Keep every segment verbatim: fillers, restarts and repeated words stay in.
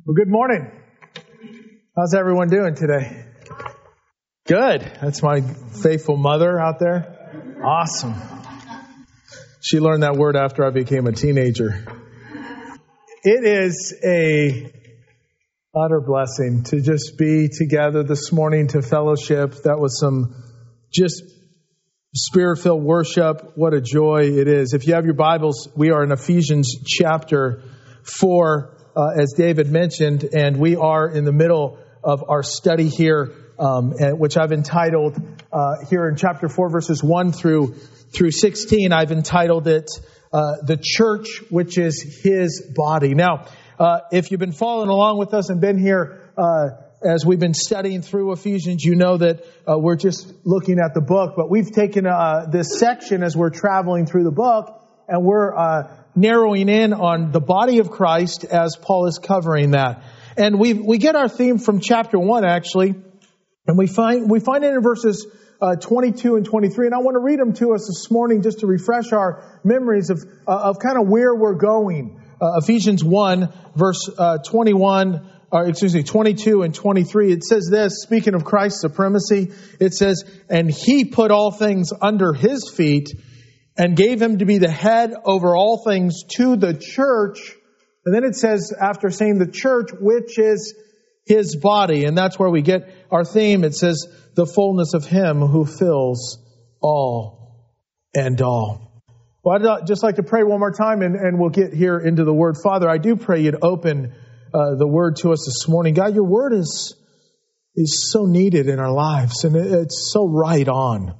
Well, good morning. How's everyone doing today? Good. That's my faithful mother out there. Awesome. She learned that word after I became a teenager. It is a utter blessing to just be together this morning to fellowship. That was some just spirit-filled worship. What a joy it is. If you have your Bibles, we are in Ephesians chapter four. Uh, as David mentioned, and we are in the middle of our study here, um, and, which I've entitled uh, here in chapter four, verses one through through sixteen. I've entitled it uh, "The Church, which is His Body." Now, uh, if you've been following along with us and been here uh, as we've been studying through Ephesians, you know that uh, we're just looking at the book, but we've taken uh, this section as we're traveling through the book, and we're uh, narrowing in on the body of Christ as Paul is covering that. And we we get our theme from chapter one, actually, and we find we find it in verses uh, twenty-two and twenty-three. And I want to read them to us this morning just to refresh our memories of uh, of kind of where we're going. Uh, Ephesians one, verse uh, twenty-one, or excuse me, twenty-two and twenty-three. It says this, speaking of Christ's supremacy, it says, "And He put all things under His feet, and gave Him to be the head over all things to the church." And then it says, after saying the church, which is His body. And that's where we get our theme. It says, the fullness of Him who fills all and all. Well, I'd just like to pray one more time, and, and we'll get here into the Word. Father, I do pray You'd open uh, the Word to us this morning. God, Your Word is, is so needed in our lives, and it, it's so right on.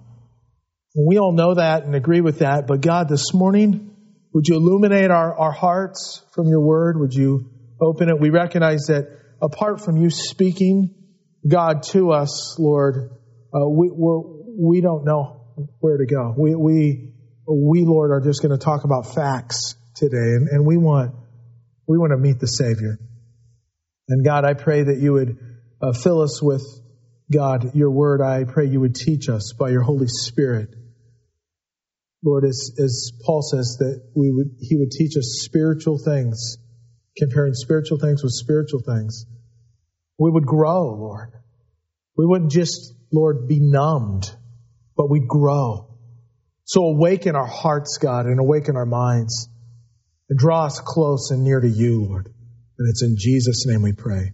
We all know that and agree with that. But God, this morning, would You illuminate our, our hearts from Your Word? Would You open it? We recognize that apart from You speaking, God, to us, Lord, uh, we we're, we don't know where to go. We, we, we Lord, are just going to talk about facts today. And, and we want we want to meet the Savior. And God, I pray that You would uh, fill us with, God, Your Word. I pray You would teach us by Your Holy Spirit. Lord, as, as Paul says, that we would, He would teach us spiritual things, comparing spiritual things with spiritual things. We would grow, Lord. We wouldn't just, Lord, be numbed, but we'd grow. So awaken our hearts, God, and awaken our minds, and draw us close and near to You, Lord. And it's in Jesus' name we pray.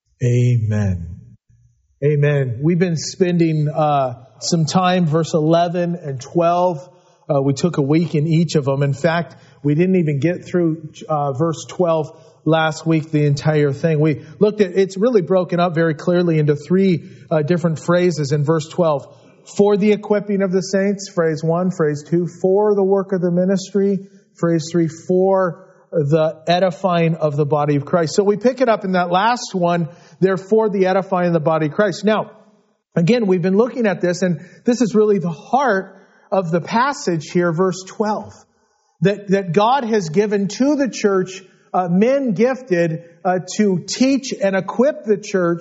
Amen. Amen. We've been spending uh, some time, verse eleven and twelve. Uh, we took a week in each of them. In fact, we didn't even get through uh, verse twelve last week, the entire thing. We looked at, it's really broken up very clearly into three uh, different phrases in verse twelve. For the equipping of the saints, phrase one. Phrase two, for the work of the ministry. Phrase three, for the edifying of the body of Christ. So we pick it up in that last one, therefore the edifying of the body of Christ. Now, again, we've been looking at this, and this is really the heart of the passage here, verse twelve, that, that God has given to the church uh, men gifted uh, to teach and equip the church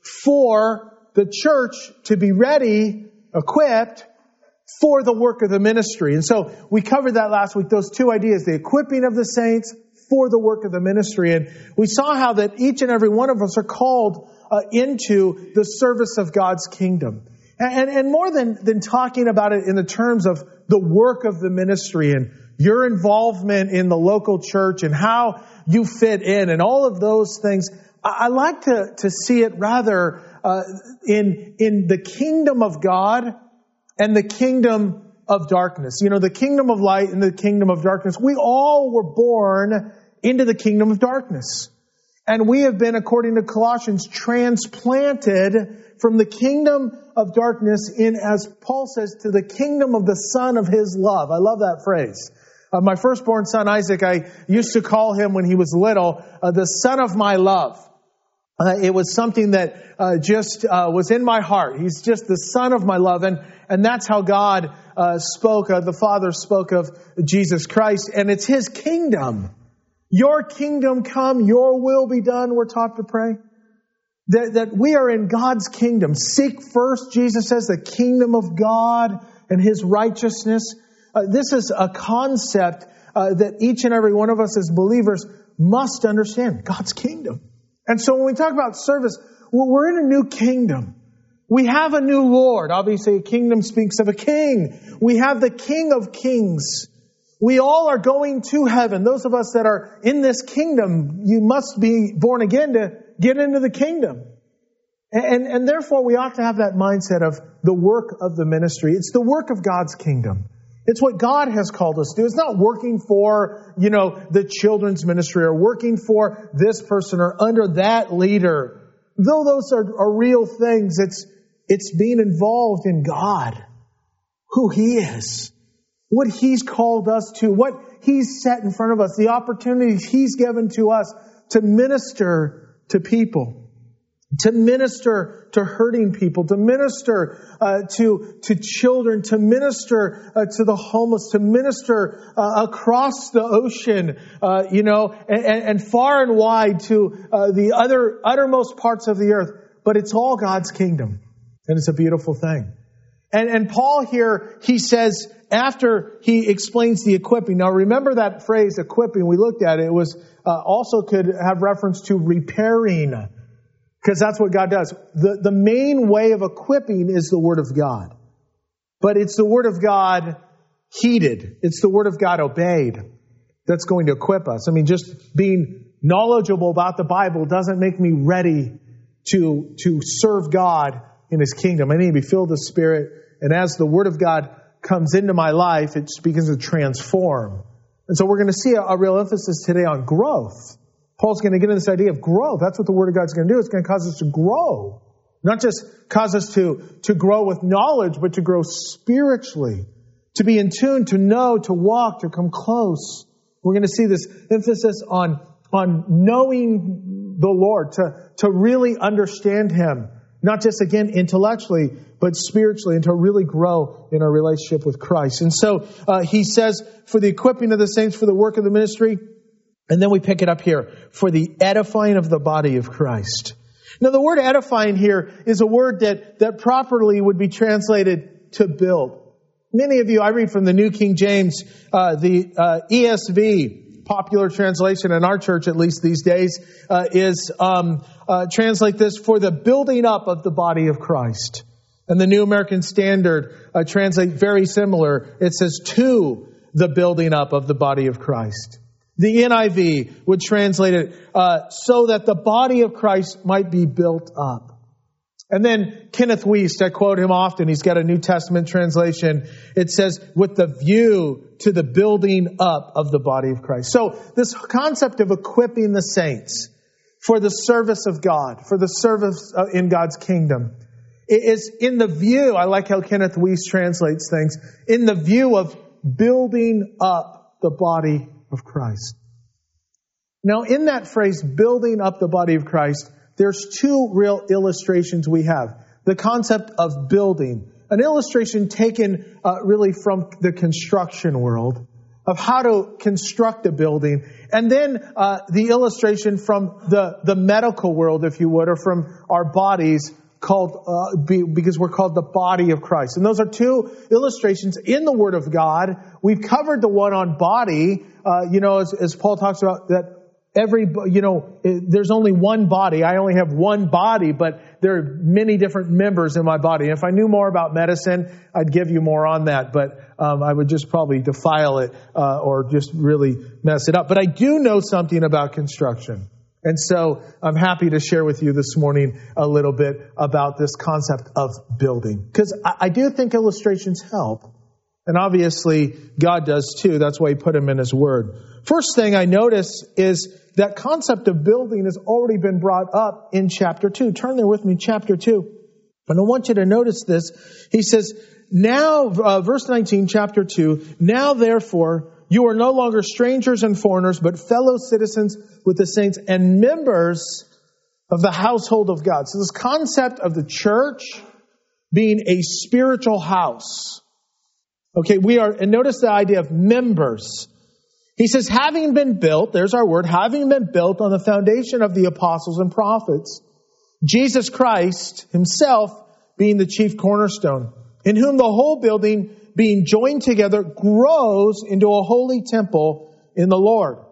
for the church to be ready, equipped for the work of the ministry. And so we covered that last week, those two ideas, the equipping of the saints for the work of the ministry. And we saw how that each and every one of us are called uh, into the service of God's kingdom. And, and more than, than talking about it in the terms of the work of the ministry and your involvement in the local church and how you fit in and all of those things, I, I like to, to see it rather uh, in, in the kingdom of God and the kingdom of darkness. You know, the kingdom of light and the kingdom of darkness. We all were born into the kingdom of darkness. And we have been, according to Colossians, transplanted from the kingdom of darkness in, as Paul says, to the kingdom of the Son of His love. I love that phrase. Uh, my firstborn son, Isaac, I used to call him when he was little, uh, the son of my love. Uh, it was something that uh, just uh, was in my heart. He's just the son of my love. And, and that's how God uh, spoke, uh, the Father spoke of Jesus Christ. And it's His kingdom. Your kingdom come, Your will be done, we're taught to pray. That, that we are in God's kingdom. Seek first, Jesus says, the kingdom of God and His righteousness. Uh, this is a concept uh, that each and every one of us as believers must understand. God's kingdom. And so when we talk about service, we're in a new kingdom. We have a new Lord. Obviously, a kingdom speaks of a king. We have the King of Kings. We all are going to heaven. Those of us that are in this kingdom, you must be born again to get into the kingdom. And, and therefore, we ought to have that mindset of the work of the ministry. It's the work of God's kingdom. It's what God has called us to do. It's not working for, you know, the children's ministry or working for this person or under that leader. Though those are, are real things, it's, it's being involved in God, who He is, what He's called us to, what He's set in front of us, the opportunities He's given to us to minister to people. To minister to hurting people, to minister uh, to to children, to minister uh, to the homeless, to minister uh, across the ocean, uh, you know, and, and far and wide to uh, the other uttermost parts of the earth. But it's all God's kingdom, and it's a beautiful thing. And and Paul here, he says, after he explains the equipping. Now remember that phrase, equipping. We looked at it. It was uh, also could have reference to repairing. Because that's what God does. The, the main way of equipping is the Word of God. But it's the Word of God heeded. It's the Word of God obeyed that's going to equip us. I mean, just being knowledgeable about the Bible doesn't make me ready to, to serve God in His kingdom. I need to be filled with the Spirit. And as the Word of God comes into my life, it begins to transform. And so we're going to see a, a real emphasis today on growth. Paul's going to get into this idea of growth. That's what the Word of God's going to do. It's going to cause us to grow. Not just cause us to, to grow with knowledge, but to grow spiritually. To be in tune, to know, to walk, to come close. We're going to see this emphasis on, on knowing the Lord, to, to really understand Him. Not just, again, intellectually, but spiritually, and to really grow in our relationship with Christ. And so uh, he says, for the equipping of the saints, for the work of the ministry. And then we pick it up here, for the edifying of the body of Christ. Now the word edifying here is a word that, that properly would be translated to build. Many of you, I read from the New King James, uh, the uh, E S V, popular translation in our church at least these days, uh, is um, uh, translate this, for the building up of the body of Christ. And the New American Standard uh, translate very similar. It says, to the building up of the body of Christ. The N I V would translate it, uh, so that the body of Christ might be built up. And then Kenneth Wuest, I quote him often. He's got a New Testament translation. It says, with the view to the building up of the body of Christ. So this concept of equipping the saints for the service of God, for the service in God's kingdom, is in the view, I like how Kenneth Wuest translates things, in the view of building up the body of Christ. Now, in that phrase, building up the body of Christ, there's two real illustrations we have. The concept of building, an illustration taken uh, really from the construction world, of how to construct a building, and then uh, the illustration from the, the medical world, if you would, or from our bodies, called uh, be, because we're called the body of Christ. And those are two illustrations in the Word of God. We've covered the one on body, uh, you know, as, as Paul talks about that every, you know, there's only one body. I only have one body, but there are many different members in my body. If I knew more about medicine, I'd give you more on that, but um, I would just probably defile it uh, or just really mess it up. But I do know something about construction. And so I'm happy to share with you this morning a little bit about this concept of building. Because I, I do think illustrations help. And obviously God does too. That's why He put them in His Word. First thing I notice is that concept of building has already been brought up in chapter two. Turn there with me, chapter two. And I want you to notice this. He says, now, uh, verse nineteen, chapter two, now therefore, you are no longer strangers and foreigners, but fellow citizens with the saints and members of the household of God. So this concept of the church being a spiritual house. Okay, we are, and notice the idea of members. He says, having been built, there's our word, having been built on the foundation of the apostles and prophets, Jesus Christ Himself being the chief cornerstone, in whom the whole building being joined together grows into a holy temple in the Lord.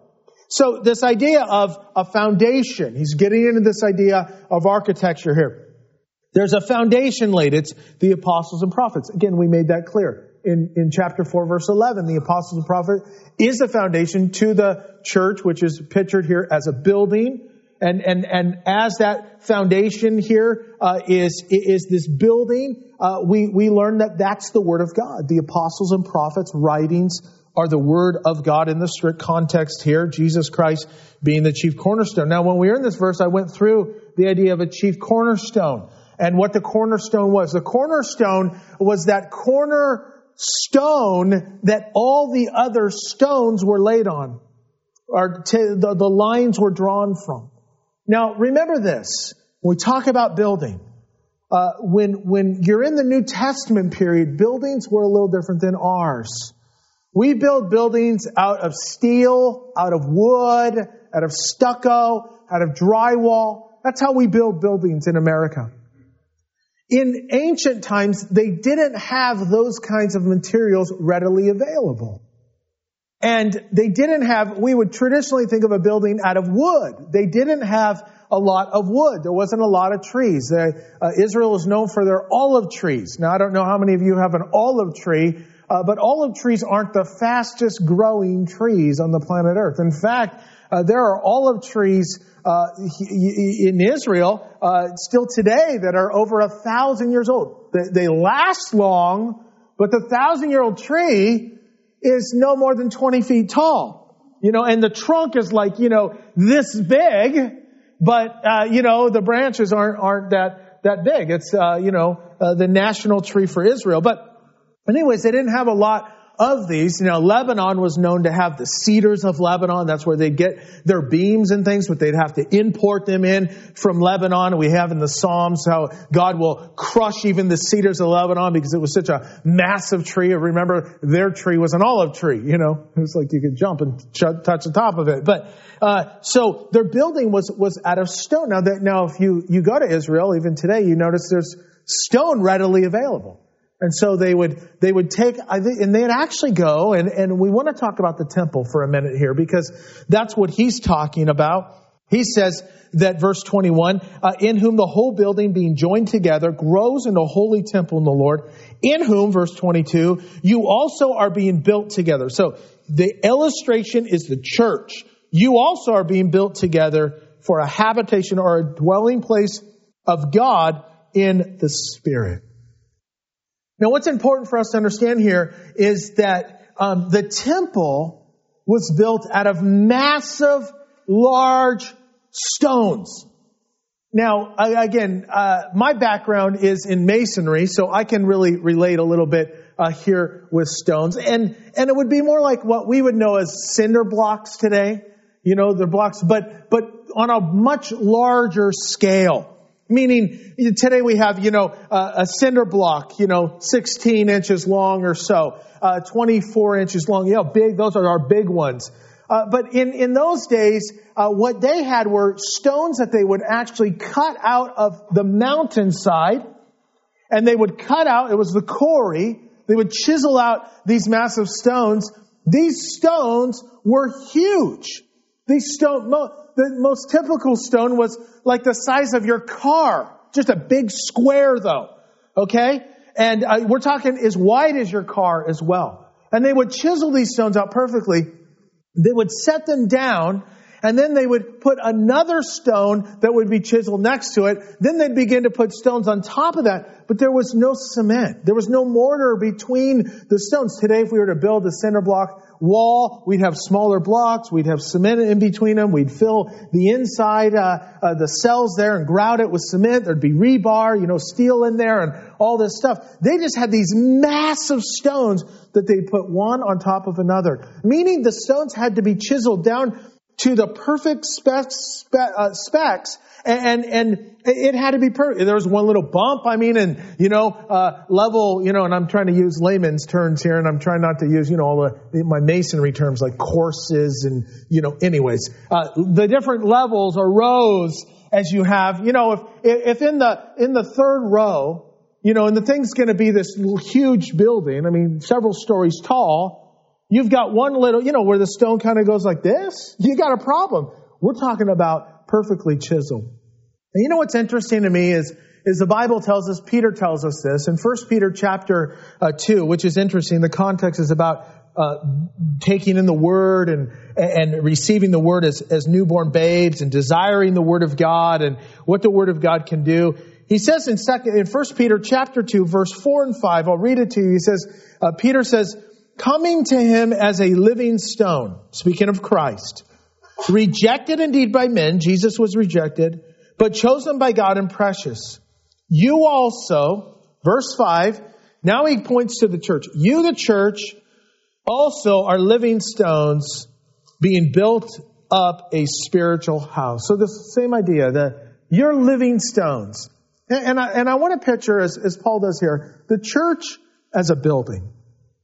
So this idea of a foundation, he's getting into this idea of architecture here. There's a foundation laid. It's the apostles and prophets. Again, we made that clear. In, in chapter four, verse eleven, the apostles and prophet is the foundation to the church, which is pictured here as a building. And, and, and as that foundation here, uh, is, is this building, uh, we, we learn that that's the Word of God. The apostles and prophets' writings are the Word of God in the strict context here, Jesus Christ being the chief cornerstone. Now, when we were in this verse, I went through the idea of a chief cornerstone and what the cornerstone was. The cornerstone was that cornerstone that all the other stones were laid on, or t- the, the lines were drawn from. Now, remember this. When we talk about building, uh, when, when you're in the New Testament period, buildings were a little different than ours. We build buildings out of steel, out of wood, out of stucco, out of drywall. That's how we build buildings in America. In ancient times, they didn't have those kinds of materials readily available. And they didn't have, we would traditionally think of a building out of wood. They didn't have a lot of wood. There wasn't a lot of trees. Uh, uh, Israel is known for their olive trees. Now, I don't know how many of you have an olive tree, uh, but olive trees aren't the fastest growing trees on the planet Earth. In fact, uh, there are olive trees uh, in Israel uh, still today that are over a thousand years old. They, they last long, but the thousand-year-old tree is no more than twenty feet tall, you know, and the trunk is like, you know, this big, but, uh, you know, the branches aren't, aren't that, that big. It's, uh, you know, uh, the national tree for Israel. But anyways, they didn't have a lot of these. You know, Lebanon was known to have the cedars of Lebanon. That's where they get their beams and things, but they'd have to import them in from Lebanon. We have in the Psalms how God will crush even the cedars of Lebanon because it was such a massive tree. Remember, their tree was an olive tree. You know, it was like you could jump and ch- touch the top of it. But uh so their building was was out of stone. Now, that, now if you you go to Israel, even today, you notice there's stone readily available. And so they would, they would take, and they'd actually go, and, and we want to talk about the temple for a minute here, because that's what he's talking about. He says that verse twenty-one, uh, in whom the whole building being joined together grows into a holy temple in the Lord, in whom, verse twenty-two, you also are being built together. So the illustration is the church. You also are being built together for a habitation or a dwelling place of God in the Spirit. Now, what's important for us to understand here is that um, the temple was built out of massive, large stones. Now, I, again, uh, my background is in masonry, so I can really relate a little bit uh, here with stones. And and it would be more like what we would know as cinder blocks today. You know, they're blocks, but but on a much larger scale. Meaning, today we have, you know, uh, a cinder block, you know, sixteen inches long or so, uh, twenty-four inches long. You know, big, those are our big ones. Uh, but in, in those days, uh, what they had were stones that they would actually cut out of the mountainside, and they would cut out, it was the quarry, they would chisel out these massive stones. These stones were huge. These stones, the most typical stone was like the size of your car. Just a big square though. Okay? And uh, we're talking as wide as your car as well. And they would chisel these stones out perfectly. They would set them down, and then they would put another stone that would be chiseled next to it. Then they'd begin to put stones on top of that. But there was no cement. There was no mortar between the stones. Today, if we were to build a cinder block wall, we'd have smaller blocks. We'd have cement in between them. We'd fill the inside, uh, uh, the cells there and grout it with cement. There'd be rebar, you know, steel in there and all this stuff. They just had these massive stones that they put one on top of another. Meaning the stones had to be chiseled down to the perfect specs, spe, uh, specs, and, and and it had to be perfect. There was one little bump, I mean, and, you know, uh, level, you know, and I'm trying to use layman's terms here, and I'm trying not to use, you know, all the, my masonry terms like courses and, you know, anyways. Uh, the different levels or rows as you have, you know, if, if in the, in the third row, you know, and the thing's going to be this huge building, I mean, several stories tall, You've got one little, you know, where the stone kind of goes like this. You got a problem. We're talking about perfectly chiseled. And you know what's interesting to me is, is the Bible tells us, Peter tells us this, in First Peter chapter uh, two, which is interesting. The context is about uh, taking in the Word and and receiving the Word as, as newborn babes and desiring the Word of God and what the Word of God can do. He says in second in First Peter chapter two, verse four and five, I'll read it to you. He says, uh, Peter says, coming to him as a living stone, speaking of Christ, rejected indeed by men, Jesus was rejected, but chosen by God and precious. You also, verse five, now he points to the church. You, the church, also are living stones being built up a spiritual house. So this same idea that you're living stones. And, and, I, and I want to picture, as, as Paul does here, the church as a building.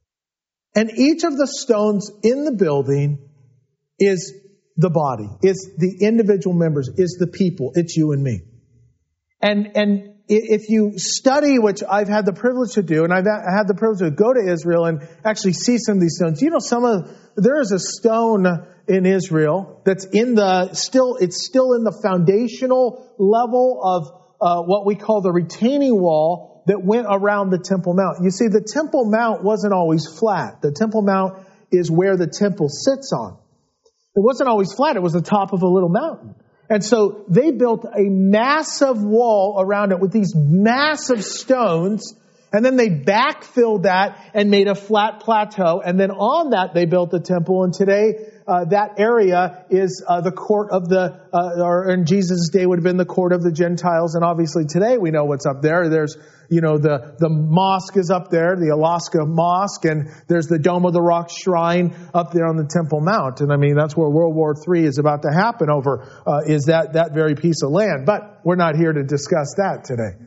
And each of the stones in the building is the body, is the individual members, is the people. It's you and me. And, and if you study, which I've had the privilege to do, and I've had the privilege to go to Israel and actually see some of these stones. You know, some of, there is a stone in Israel that's in the, still, it's still in the foundational level of uh, what we call the retaining wall that went around the Temple Mount. You see, the Temple Mount wasn't always flat. The Temple Mount is where the temple sits on. It wasn't always flat. It was the top of a little mountain. And so they built a massive wall around it with these massive stones. And then they backfilled that and made a flat plateau. And then on that, they built the temple. And today, uh, that area is uh, the court of the, uh, or in Jesus' day would have been the court of the Gentiles. And obviously today we know what's up there. There's, you know, the, the mosque is up there, the Alaska Mosque. And there's the Dome of the Rock Shrine up there on the Temple Mount. And I mean, that's where World War Three is about to happen over, uh, is that, that very piece of land. But we're not here to discuss that today.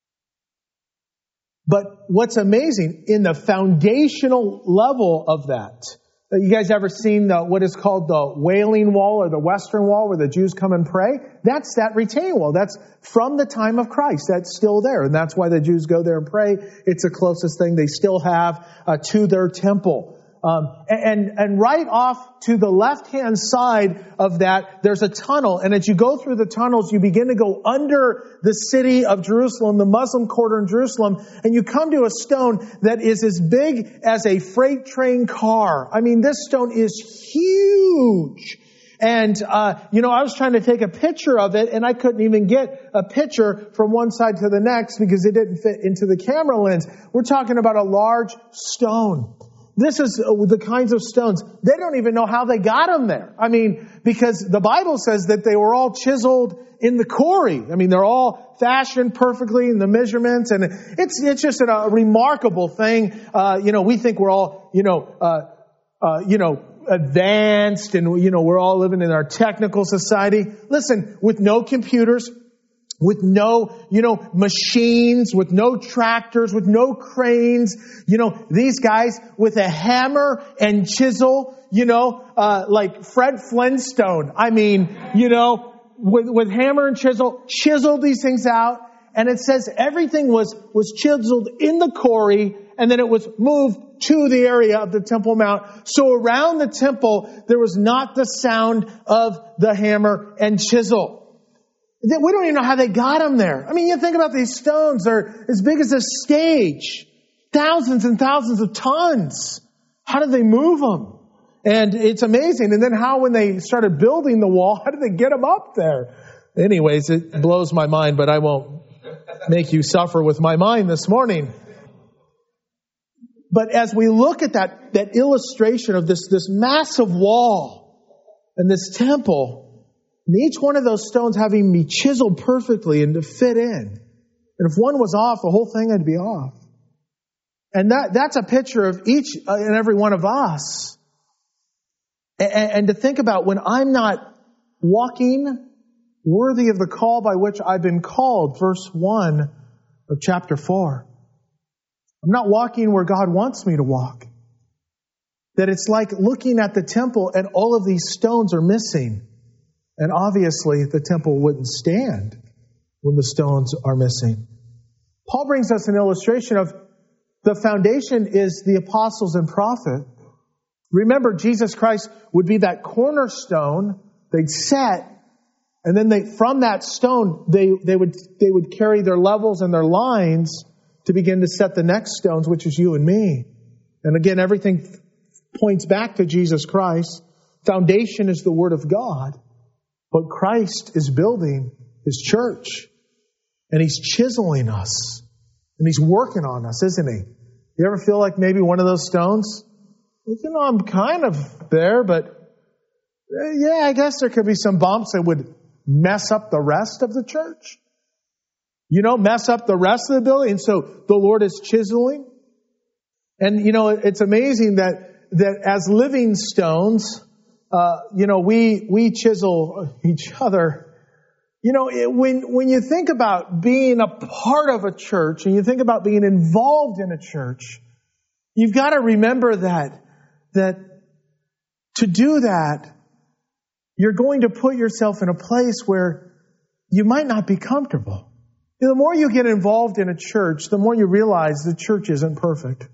But what's amazing, in the foundational level of that, you guys ever seen the, what is called the Wailing Wall or the Western Wall where the Jews come and pray? That's that retaining wall. That's from the time of Christ. That's still there. And that's why the Jews go there and pray. It's the closest thing they still have uh, to their temple. Um, and, and right off to the left-hand side of that, there's a tunnel. And as you go through the tunnels, you begin to go under the city of Jerusalem, the Muslim quarter in Jerusalem, and you come to a stone that is as big as a freight train car. I mean, this stone is huge. And, uh, you know, I was trying to take a picture of it, and I couldn't even get a picture from one side to the next because it didn't fit into the camera lens. We're talking about a large stone. This is the kinds of stones. They don't even know how they got them there. I mean, because the Bible says that they were all chiseled in the quarry. I mean, they're all fashioned perfectly in the measurements. And it's it's just a, a remarkable thing. Uh, you know, we think we're all, you know, uh, uh, you know, advanced and, you know, we're all living in our technical society. Listen, with no computers, with no, you know, machines, with no tractors, with no cranes, you know, these guys with a hammer and chisel, you know, uh, like Fred Flintstone. I mean, you know, with, with hammer and chisel, chiseled these things out. And it says everything was, was chiseled in the quarry, and then it was moved to the area of the Temple Mount. So around the temple, there was not the sound of the hammer and chisel. We don't even know how they got them there. I mean, you think about these stones. They're as big as a stage. Thousands and thousands of tons. How did they move them? And it's amazing. And then how, when they started building the wall, how did they get them up there? Anyways, it blows my mind, but I won't make you suffer with my mind this morning. But as we look at that, that illustration of this, this massive wall and this temple, and each one of those stones having to be chiseled perfectly and to fit in. And if one was off, the whole thing had to be off. And that that's a picture of each and every one of us. And, and to think about, when I'm not walking worthy of the call by which I've been called, verse one of chapter four. I'm not walking where God wants me to walk. That it's like looking at the temple and all of these stones are missing. And obviously, the temple wouldn't stand when the stones are missing. Paul brings us an illustration of the foundation is the apostles and prophet. Remember, Jesus Christ would be that cornerstone they'd set, and then they, from that stone, they, they would, they would carry their levels and their lines to begin to set the next stones, which is you and me. And again, everything points back to Jesus Christ. Foundation is the Word of God, but Christ is building His church, and He's chiseling us, and He's working on us, isn't He? You ever feel like maybe one of those stones? You know, I'm kind of there, but yeah, I guess there could be some bumps that would mess up the rest of the church. You know, mess up the rest of the building. And so the Lord is chiseling. And, you know, it's amazing that, that as living stones, uh, you know, we, we chisel each other. You know, it, when, when you think about being a part of a church and you think about being involved in a church, you've got to remember that, that to do that, you're going to put yourself in a place where you might not be comfortable. You know, the more you get involved in a church, the more you realize the church isn't perfect.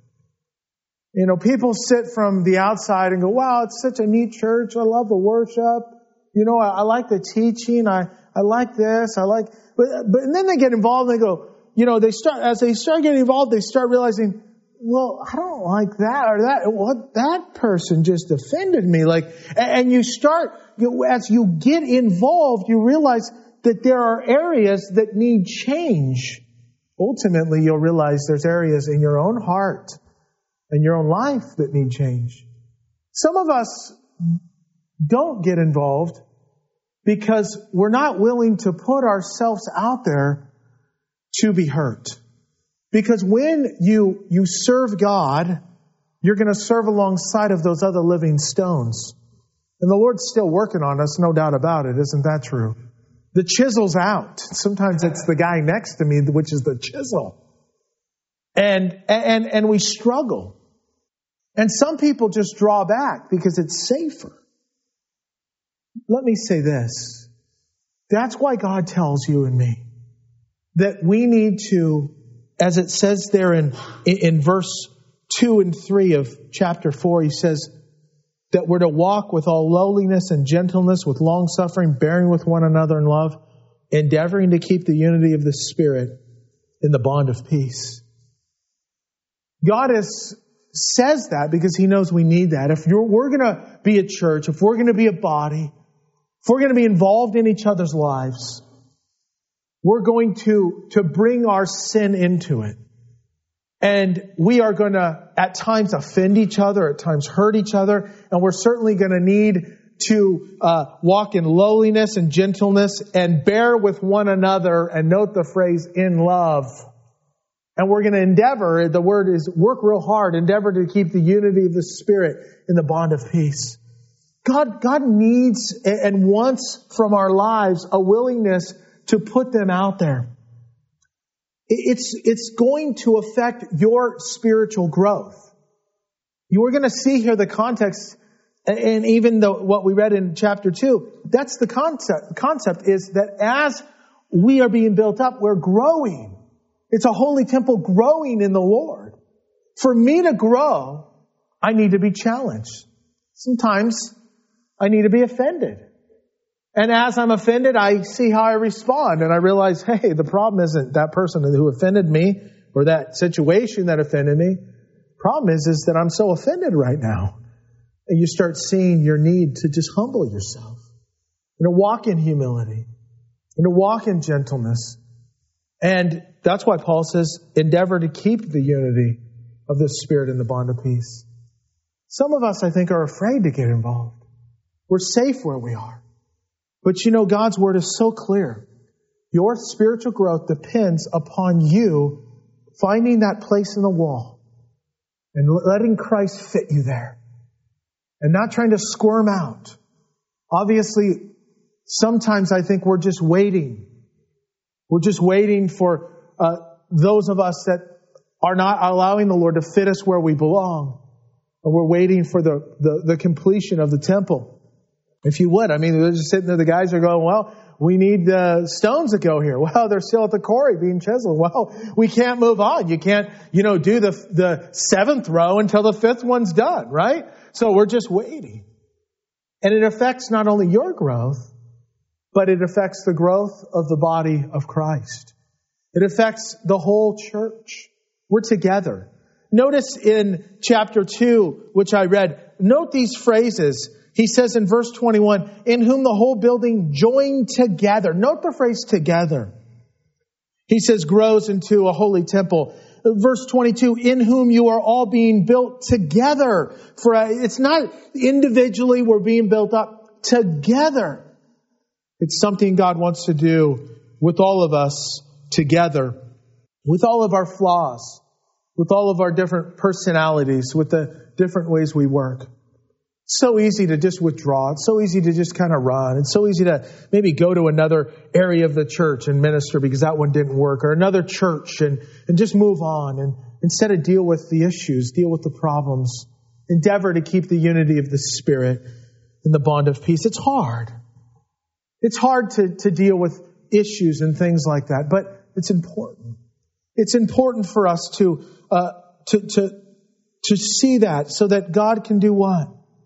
You know, people sit from the outside and go, wow, it's such a neat church. I love the worship. You know, I, I like the teaching. I, I like this. I like, but, but, and then they get involved and they go, you know, they start, as they start getting involved, they start realizing, well, I don't like that or that. What that person just offended me. Like, and you start, you, as you get involved, you realize that there are areas that need change. Ultimately, you'll realize there's areas in your own heart and your own life that need change. Some of us don't get involved because we're not willing to put ourselves out there to be hurt. Because when you, you serve God, you're going to serve alongside of those other living stones. And the Lord's still working on us, no doubt about it. Isn't that true? The chisel's out. Sometimes it's the guy next to me, which is the chisel. And, and, and we struggle. And some people just draw back because it's safer. Let me say this. That's why God tells you and me that we need to, as it says there in, in verse two and three of chapter four, He says that we're to walk with all lowliness and gentleness, with long suffering, bearing with one another in love, endeavoring to keep the unity of the Spirit in the bond of peace. God is, says that because He knows we need that. If you're, we're going to be a church, if we're going to be a body, if we're going to be involved in each other's lives, we're going to, to bring our sin into it. And we are going to, at times, offend each other, at times hurt each other, and we're certainly going to need to uh, walk in lowliness and gentleness and bear with one another, and note the phrase, in love. And we're going to endeavor, the word is work real hard, endeavor to keep the unity of the Spirit in the bond of peace. God, God needs and wants from our lives a willingness to put them out there. It's, it's going to affect your spiritual growth. You are going to see here the context, and even though what we read in chapter two, that's the concept. Concept is that as we are being built up, we're growing. It's a holy temple growing in the Lord. For me to grow, I need to be challenged. Sometimes I need to be offended. And as I'm offended, I see how I respond. And I realize, hey, the problem isn't that person who offended me or that situation that offended me. The problem is, is that I'm so offended right now. And you start seeing your need to just humble yourself. And to walk in humility. And to walk in gentleness. And that's why Paul says, endeavor to keep the unity of the Spirit in the bond of peace. Some of us, I think, are afraid to get involved. We're safe where we are. But you know, God's Word is so clear. Your spiritual growth depends upon you finding that place in the wall and letting Christ fit you there and not trying to squirm out. Obviously, sometimes I think we're just waiting. We're just waiting for uh, those of us that are not allowing the Lord to fit us where we belong. And we're waiting for the, the, the completion of the temple. If you would, I mean, they're just sitting there, the guys are going, well, we need uh, stones to go here. Well, they're still at the quarry being chiseled. Well, we can't move on. You can't, you know, do the the seventh row until the fifth one's done, right? So we're just waiting. And it affects not only your growth, but it affects the growth of the body of Christ. It affects the whole church. We're together. Notice in chapter two, which I read, note these phrases. He says in verse twenty-one, in whom the whole building joined together. Note the phrase together. He says grows into a holy temple. Verse twenty-two, in whom you are all being built together. For a, it's not individually we're being built up, together. It's something God wants to do with all of us together, with all of our flaws, with all of our different personalities, with the different ways we work. It's so easy to just withdraw. It's so easy to just kind of run. It's so easy to maybe go to another area of the church and minister because that one didn't work, or another church and, and just move on. And instead of deal with the issues, deal with the problems, endeavor to keep the unity of the Spirit and the bond of peace. It's hard. It's hard to, to deal with issues and things like that, but it's important. It's important for us to, uh, to, to, to see that so that God can do what?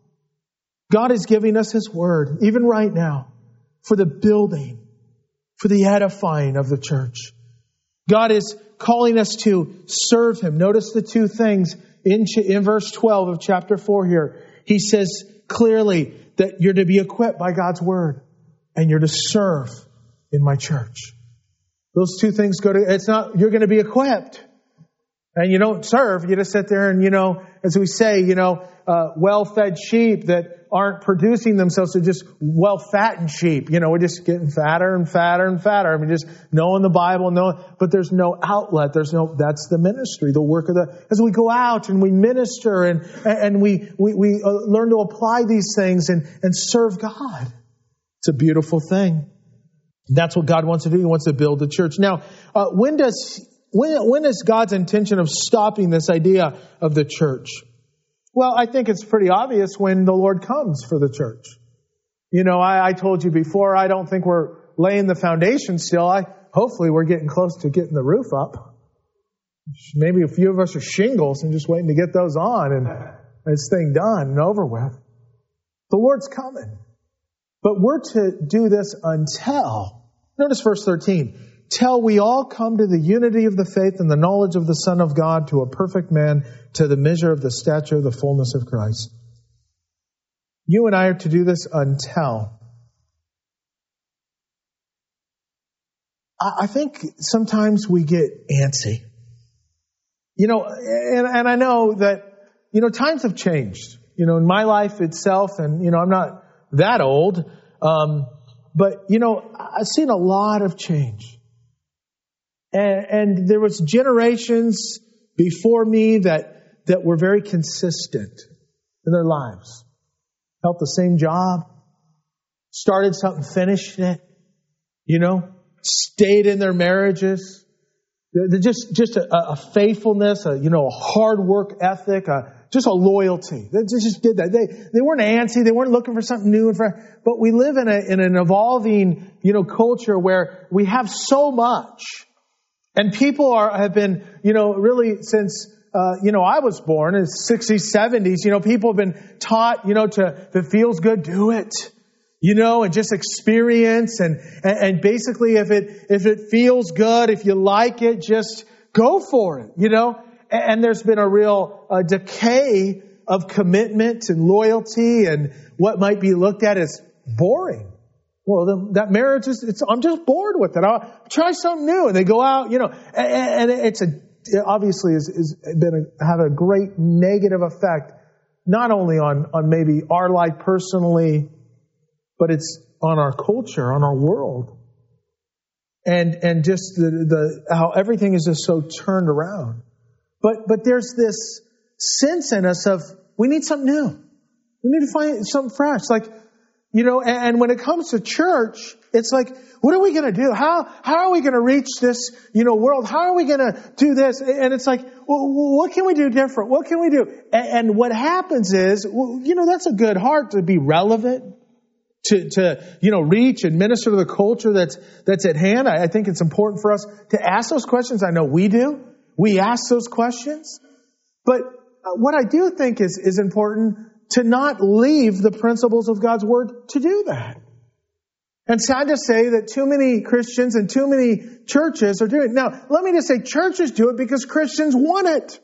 God is giving us His word, even right now, for the building, for the edifying of the church. God is calling us to serve Him. Notice the two things in, in verse twelve of chapter four here. He says clearly that you're to be equipped by God's word and you're to serve in my church. Those two things go to, it's not, you're going to be equipped and you don't serve. You just sit there and, you know, as we say, you know, uh, well-fed sheep that aren't producing themselves, they're just well-fattened sheep. You know, we're just getting fatter and fatter and fatter. I mean, just knowing the Bible, knowing, but there's no outlet. There's no, that's the ministry, the work of the, as we go out and we minister and, and we, we, we learn to apply these things and, and serve God. It's a beautiful thing. That's what God wants to do. He wants to build the church. Now, uh, when does, when, when is God's intention of stopping this idea of the church? Well, I think it's pretty obvious when the Lord comes for the church. You know, I, I told you before, I don't think we're laying the foundation still. I, hopefully we're getting close to getting the roof up. Maybe a few of us are shingles and just waiting to get those on and this thing done and over with. The Lord's coming. But we're to do this until, notice verse thirteen, till we all come to the unity of the faith and the knowledge of the Son of God, to a perfect man, to the measure of the stature of the fullness of Christ. You and I are to do this until. I think sometimes we get antsy. You know, and, and I know that, you know, times have changed. You know, in my life itself, and, you know, I'm not that old, um, but, you know, I've seen a lot of change. And, and there was generations before me that, that were very consistent in their lives. Held the same job, started something, finished it, you know, stayed in their marriages. They're just, just a, a faithfulness, a, you know, a hard work ethic, a, just a loyalty. They just did that. They, they weren't antsy. They weren't looking for something new. And for, but we live in a, in an evolving, you know, culture where we have so much. And people are, have been, you know, really since, uh, you know, I was born in the sixties, seventies, you know, people have been taught, you know, to, if it feels good, do it. You know, and just experience and, and, and basically if it, if it feels good, if you like it, just go for it, you know. And, and there's been a real uh, decay of commitment and loyalty and what might be looked at as boring. Well, the, that marriage is, it's, I'm just bored with it. I'll try something new. And they go out, you know, and, and it's a, it obviously has, has been a, have a great negative effect, not only on, on maybe our life personally, but it's on our culture, on our world. And, and just the, the, how everything is just so turned around. But, but there's this sense in us of, we need something new. We need to find something fresh. Like, you know, and, and when it comes to church, it's like, what are we going to do? How, how are we going to reach this, you know, world? How are we going to do this? And it's like, well, what can we do different? What can we do? And, and what happens is, well, you know, that's a good heart to be relevant. To, to, you know, reach and minister to the culture that's, that's at hand. I, I think it's important for us to ask those questions. I know we do. We ask those questions. But what I do think is, is important to not leave the principles of God's Word to do that. And sad to say that too many Christians and too many churches are doing it. Now, let me just say, churches do it because Christians want it.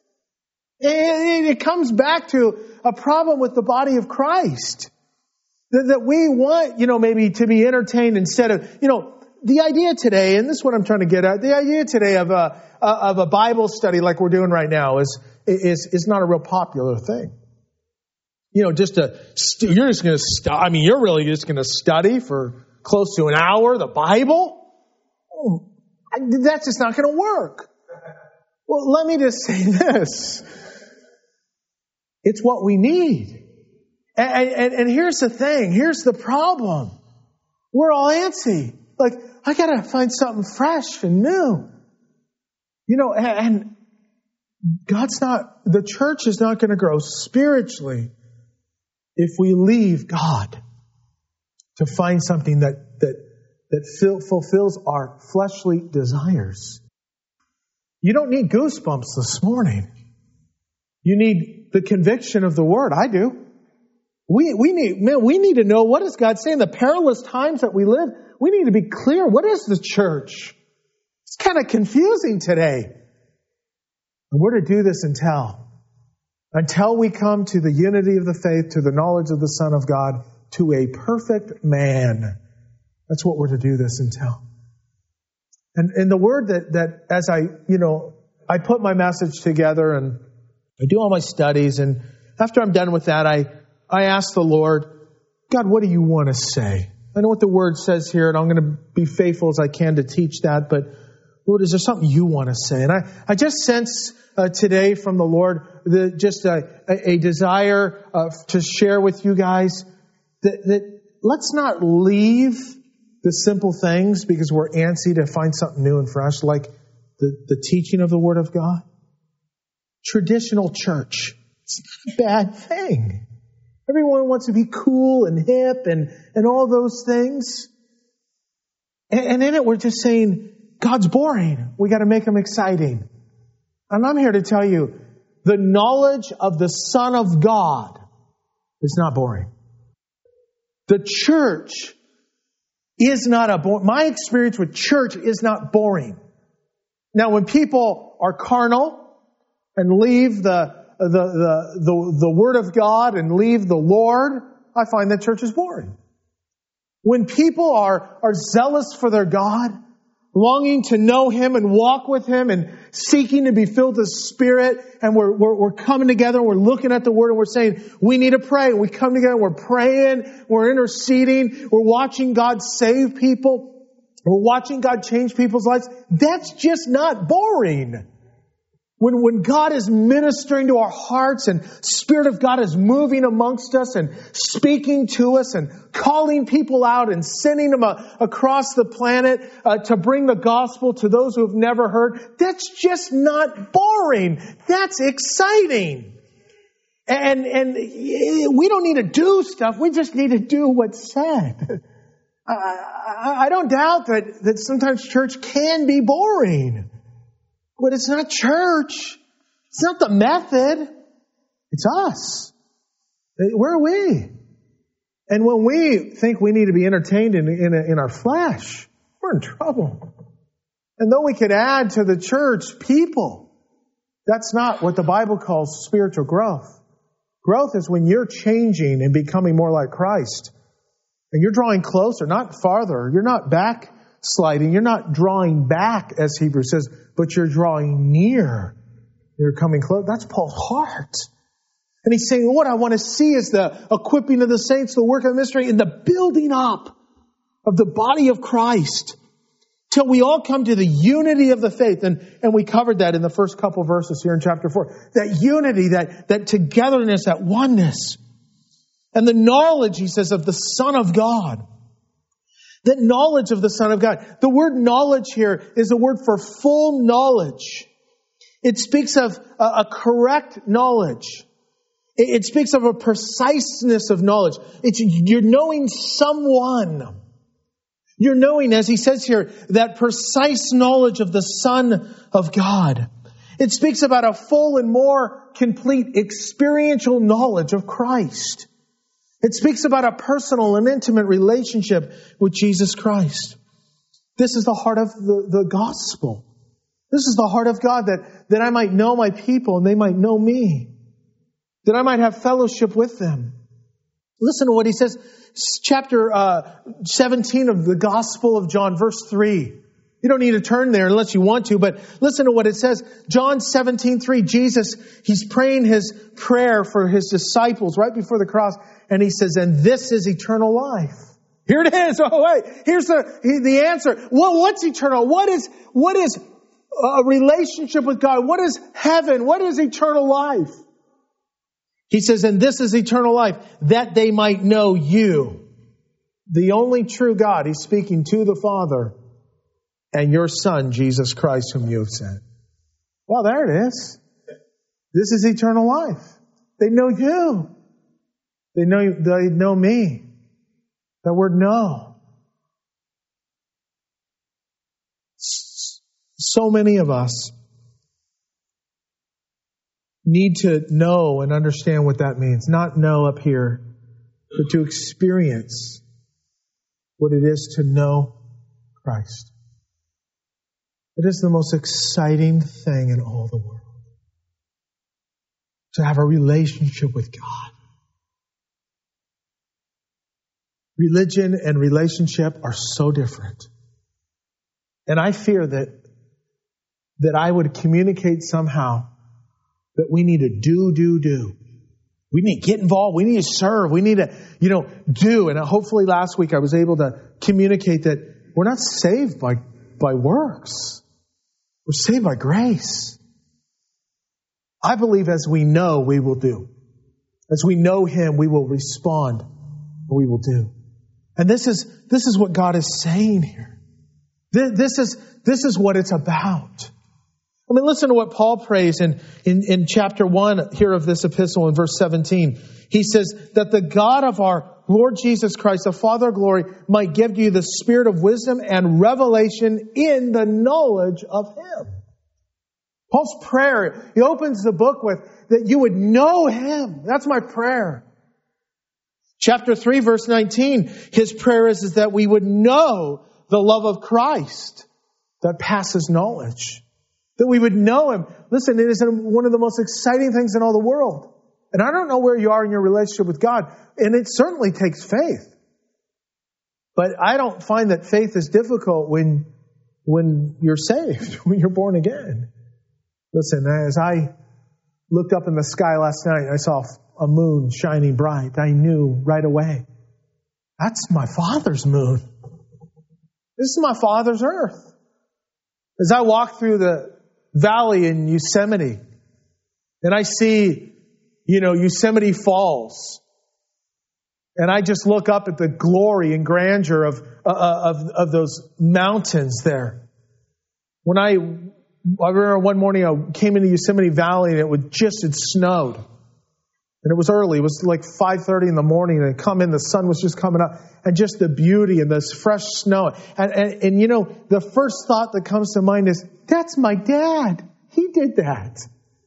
And it comes back to a problem with the body of Christ. That, that we want, you know, maybe to be entertained instead of, you know, the idea today, and this is what I'm trying to get at, the idea today of a, of a Bible study like we're doing right now is, is, is not a real popular thing. You know, just to, you're just going to, stu- I mean, you're really just going to study for close to an hour, the Bible? Oh, that's just not going to work. Well, let me just say this. It's what we need. And, and, and here's the thing. Here's the problem. We're all antsy. Like, I got to find something fresh and new. You know, and, and God's not, the church is not going to grow spiritually if we leave God to find something that, that, that fill, fulfills our fleshly desires. You don't need goosebumps this morning. You need the conviction of the Word. I do. We, we need, man, we need to know, what is God saying? The perilous times that we live, we need to be clear. What is the church? It's kind of confusing today. And we're to do this until, until we come to the unity of the faith, to the knowledge of the Son of God, to a perfect man. That's what we're to do this until. And, and the word that, that as I, you know, I put my message together and I do all my studies, and after I'm done with that, I, I ask the Lord, God, what do you want to say? I know what the Word says here, and I'm going to be faithful as I can to teach that, but Lord, is there something you want to say? And I, I just sense uh, today from the Lord the, just a, a, a desire uh, to share with you guys that, that let's not leave the simple things because we're antsy to find something new and fresh, like the, the teaching of the Word of God. Traditional church, it's not a bad thing. Everyone wants to be cool and hip and, and all those things. And, and in it, we're just saying, God's boring. We got to make Him exciting. And I'm here to tell you, the knowledge of the Son of God is not boring. The church is not a boring. My experience with church is not boring. Now, when people are carnal and leave the The, the, the, the Word of God and leave the Lord, I find that church is boring. When people are, are zealous for their God, longing to know Him and walk with Him and seeking to be filled with Spirit, and we're, we're, we're coming together and we're looking at the Word and we're saying, we need to pray. We come together and we're praying, we're interceding, we're watching God save people, we're watching God change people's lives. That's just not boring. When, when God is ministering to our hearts and Spirit of God is moving amongst us and speaking to us and calling people out and sending them a, across the planet uh, to bring the gospel to those who have never heard, that's just not boring. That's exciting. And, and we don't need to do stuff. We just need to do what's said. I, I, I don't doubt that, that sometimes church can be boring. But it's not church. It's not the method. It's us. Where are we? And when we think we need to be entertained in, in, in our flesh, we're in trouble. And though we could add to the church people, that's not what the Bible calls spiritual growth. Growth is when you're changing and becoming more like Christ. And you're drawing closer, not farther. You're not backsliding. You're not drawing back, as Hebrews says, but you're drawing near. You're coming close. That's Paul's heart. And he's saying, what I want to see is the equipping of the saints, the work of the ministry, and the building up of the body of Christ till we all come to the unity of the faith. And, and we covered that in the first couple verses here in chapter four. That unity, that, that togetherness, that oneness. And the knowledge, he says, of the Son of God. That knowledge of the Son of God. The word knowledge here is a word for full knowledge. It speaks of a, a correct knowledge. It, it speaks of a preciseness of knowledge. It's, you're knowing someone. You're knowing, as he says here, that precise knowledge of the Son of God. It speaks about a full and more complete experiential knowledge of Christ. It speaks about a personal and intimate relationship with Jesus Christ. This is the heart of the, the gospel. This is the heart of God, that, that I might know my people and they might know me. That I might have fellowship with them. Listen to what he says, chapter uh, seventeen of the Gospel of John, verse three. You don't need to turn there unless you want to, but listen to what it says. John seventeen three, Jesus, he's praying his prayer for his disciples right before the cross, and he says, and this is eternal life. Here it is. Oh, wait. Here's the, the answer. Well, what's eternal? What is, what is a relationship with God? What is heaven? What is eternal life? He says, and this is eternal life, that they might know you, the only true God. He's speaking to the Father, and your Son, Jesus Christ, whom you have sent. Well, there it is. This is eternal life. They know you. They know, they know me. That word know. So many of us need to know and understand what that means. Not know up here, but to experience what it is to know Christ. It is the most exciting thing in all the world. To have a relationship with God. Religion and relationship are so different. And I fear that, that I would communicate somehow that we need to do, do, do. We need to get involved. We need to serve. We need to, you know, do. And hopefully last week I was able to communicate that we're not saved by, by works. We're saved by grace. I believe as we know, we will do. As we know Him, we will respond. We will do. And this is, this is what God is saying here. This, this is, this is what it's about. I mean, listen to what Paul prays in, in, in chapter one here of this epistle in verse seventeen. He says that the God of our Lord Jesus Christ, the Father of glory, might give you the spirit of wisdom and revelation in the knowledge of Him. Paul's prayer, he opens the book with that you would know Him. That's my prayer. Chapter three, verse nineteen, his prayer is, is that we would know the love of Christ that passes knowledge. That we would know Him. Listen, it is one of the most exciting things in all the world. And I don't know where you are in your relationship with God, and it certainly takes faith. But I don't find that faith is difficult when, when you're saved, when you're born again. Listen, as I looked up in the sky last night, I saw a moon shining bright. I knew right away, that's my Father's moon. This is my Father's earth. As I walk through the valley in Yosemite, and I see, you know, Yosemite Falls, and I just look up at the glory and grandeur of, uh, of, of those mountains there. When I, I remember one morning I came into Yosemite Valley and it would just, it snowed. And it was early. It was like five thirty in the morning, and I come in, the sun was just coming up, and just the beauty and this fresh snow. And, and, and you know, the first thought that comes to mind is, that's my dad. He did that.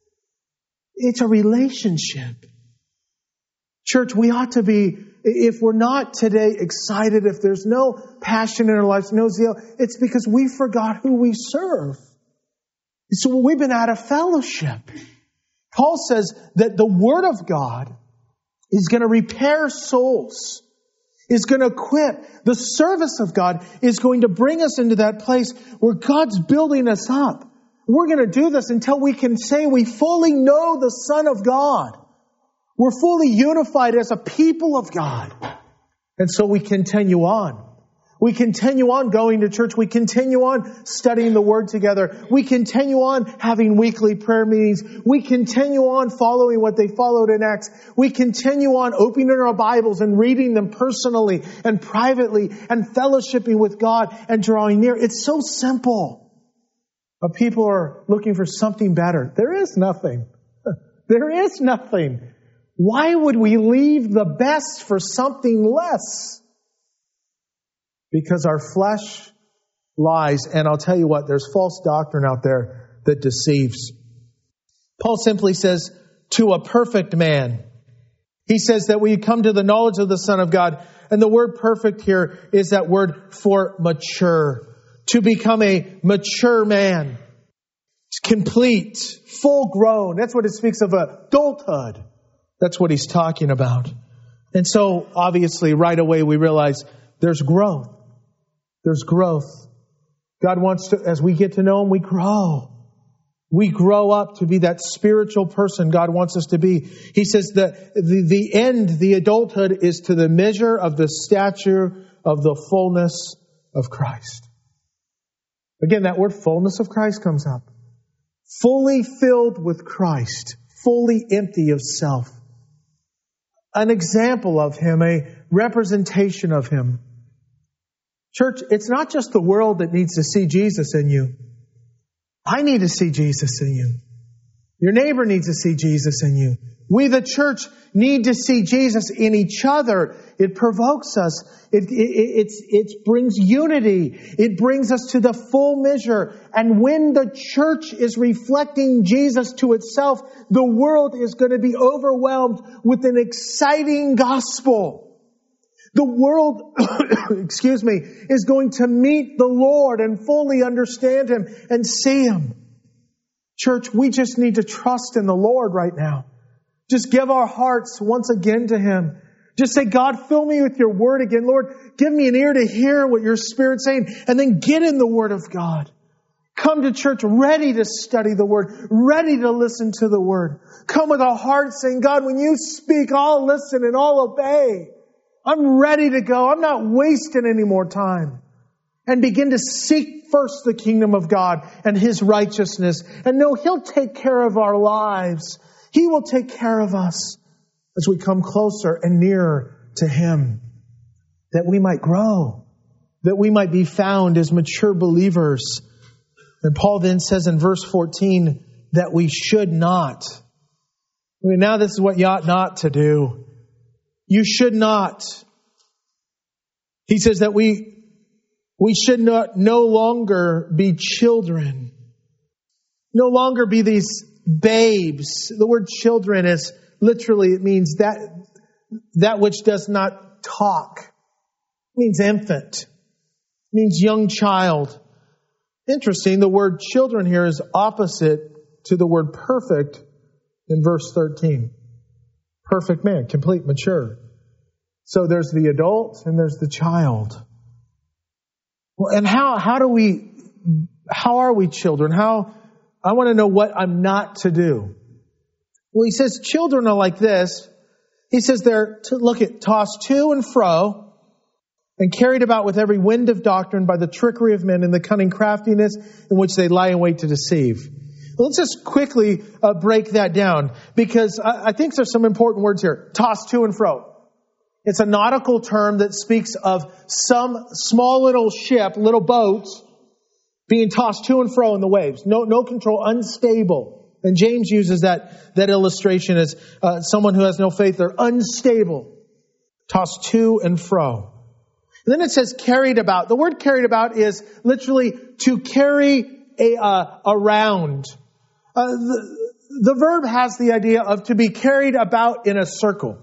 It's a relationship. Church, we ought to be, if we're not today excited, if there's no passion in our lives, no zeal, it's because we forgot who we serve. So we've been out of fellowship. Paul says that the Word of God is going to repair souls, is going to equip. The service of God is going to bring us into that place where God's building us up. We're going to do this until we can say we fully know the Son of God. We're fully unified as a people of God. And so we continue on. We continue on going to church. We continue on studying the Word together. We continue on having weekly prayer meetings. We continue on following what they followed in Acts. We continue on opening our Bibles and reading them personally and privately and fellowshipping with God and drawing near. It's so simple. But people are looking for something better. There is nothing. There is nothing. Why would we leave the best for something less? Because our flesh lies, and I'll tell you what, there's false doctrine out there that deceives. Paul simply says, to a perfect man. He says that we come to the knowledge of the Son of God. And the word perfect here is that word for mature. To become a mature man. Complete, full grown. That's what it speaks of, adulthood. That's what he's talking about. And so, obviously, right away we realize there's growth. There's growth. God wants to, as we get to know Him, we grow. We grow up to be that spiritual person God wants us to be. He says that the, the end, the adulthood, is to the measure of the stature of the fullness of Christ. Again, that word fullness of Christ comes up. Fully filled with Christ. Fully empty of self. An example of Him, a representation of Him. Church, it's not just the world that needs to see Jesus in you. I need to see Jesus in you. Your neighbor needs to see Jesus in you. We, the church, need to see Jesus in each other. It provokes us. It, it, it, it brings unity. It brings us to the full measure. And when the church is reflecting Jesus to itself, the world is going to be overwhelmed with an exciting gospel. The world, excuse me, is going to meet the Lord and fully understand Him and see Him. Church, we just need to trust in the Lord right now. Just give our hearts once again to Him. Just say, God, fill me with your word again. Lord, give me an ear to hear what your Spirit's saying. And then get in the Word of God. Come to church ready to study the Word, ready to listen to the Word. Come with a heart saying, God, when you speak, I'll listen and I'll obey. I'm ready to go. I'm not wasting any more time. And begin to seek first the kingdom of God and His righteousness. And know He'll take care of our lives. He will take care of us as we come closer and nearer to Him. That we might grow. That we might be found as mature believers. And Paul then says in verse fourteen that we should not. I mean, now this is what you ought not to do. You should not. He says that we, we should not no longer be children. No longer be these babes. The word children is literally, it means that, that which does not talk. It means infant. It means young child. Interesting, the word children here is opposite to the word perfect in verse thirteen. Perfect man, complete, mature. So there's the adult and there's the child. Well, and how how do we how are we children? How I want to know what I'm not to do. Well, he says children are like this. He says they're to look at tossed to and fro and carried about with every wind of doctrine by the trickery of men and the cunning craftiness in which they lie in wait to deceive. Let's just quickly uh, break that down because I, I think there's some important words here. Tossed to and fro. It's a nautical term that speaks of some small little ship, little boat, being tossed to and fro in the waves. No, no control, unstable. And James uses that, that illustration as uh, someone who has no faith. They're unstable. Tossed to and fro. And then it says carried about. The word carried about is literally to carry a, uh, around. Uh, the, the verb has the idea of to be carried about in a circle.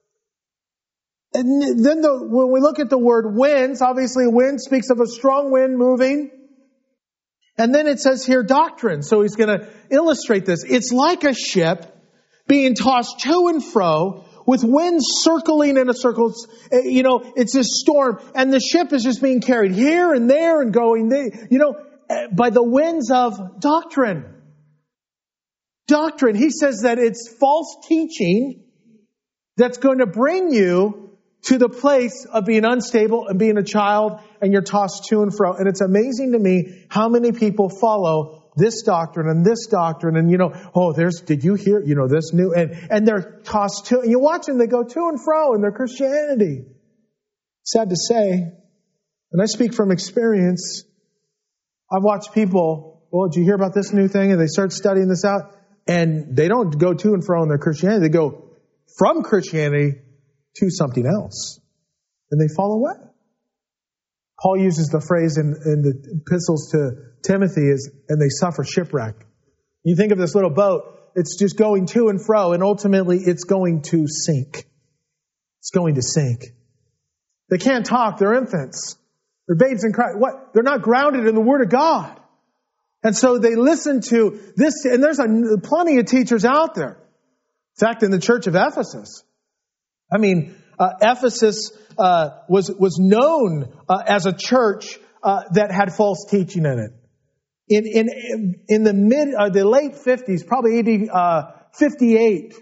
And then the, when we look at the word winds, obviously wind speaks of a strong wind moving. And then it says here doctrine. So he's going to illustrate this. It's like a ship being tossed to and fro with winds circling in a circle. You know, it's this storm and the ship is just being carried here and there and going there, you know, by the winds of doctrine. Doctrine. He says that it's false teaching that's going to bring you to the place of being unstable and being a child and you're tossed to and fro. And it's amazing to me how many people follow this doctrine and this doctrine and, you know, oh, there's, did you hear, you know, this new, and, and they're tossed to, and you watch them, they go to and fro in their Christianity. Sad to say, and I speak from experience, I've watched people, well, did you hear about this new thing? And they start studying this out. And they don't go to and fro in their Christianity. They go from Christianity to something else. And they fall away. Paul uses the phrase in, in the epistles to Timothy is, and they suffer shipwreck. You think of this little boat, It's just going to and fro, and ultimately it's going to sink. It's going to sink. They can't talk. They're infants. They're babes in Christ. What? They're not grounded in the Word of God. And so they listen to this, and there's a, plenty of teachers out there. In fact, in the church of Ephesus, I mean, uh, Ephesus uh, was was known uh, as a church uh, that had false teaching in it. In in in the mid, uh, the late fifties, probably A D uh, fifty-eight,